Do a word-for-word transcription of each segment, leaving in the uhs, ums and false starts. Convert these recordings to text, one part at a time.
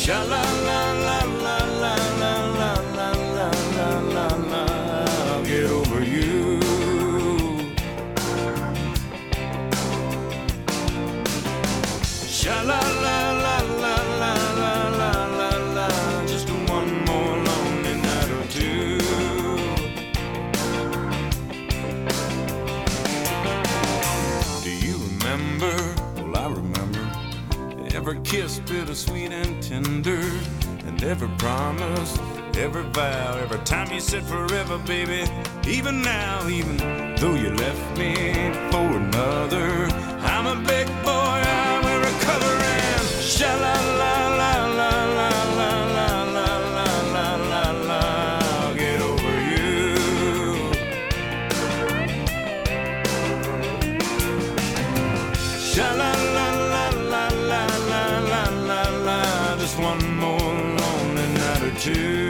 Sha la la la la la la la la la la la la. I'll get over you. Sha la la la la la la la la la. Just one more lonely night or two. Do you remember? Well, I remember. Every kiss bittersweet and tender, and every promise, every vow, every time you said forever, baby. Even now, even though you left me for another, I'm a big boy, I'm a recovering. Sha la la la la la la la la la la la la. I'll get over you. Sha la la la la la la la la la. Just one more lonely night or two.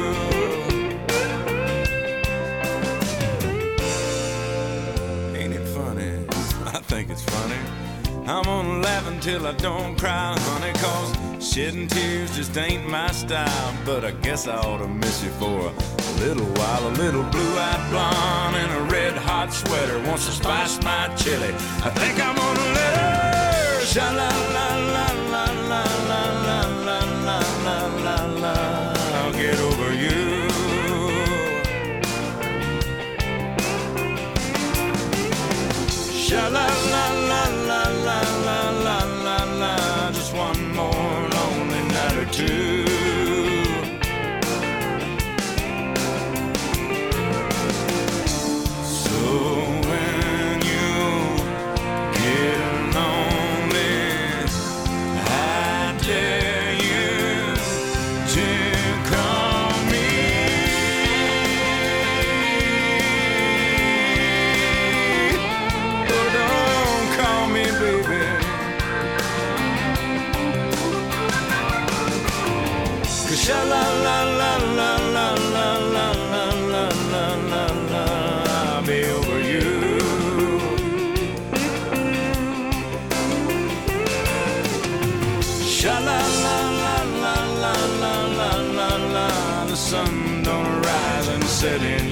Ain't it funny? I think it's funny. I'm gonna laugh until I don't cry, honey, cause shedding tears just ain't my style. But I guess I ought to miss you for a little while. A little blue-eyed blonde in a red-hot sweater wants to spice my chili. I think I'm gonna let her. Sha la la la la la la la la la la la la. I'll get over you. Sha la la la la la la la la la. Just one more lonely night or two. So when you get lonely, I dare you to call me. Oh, don't call me, baby. Cause sha la la la la la la la la la la la la. I'll be over you. Sha la la la la la la la la la. The sun don't rise and set in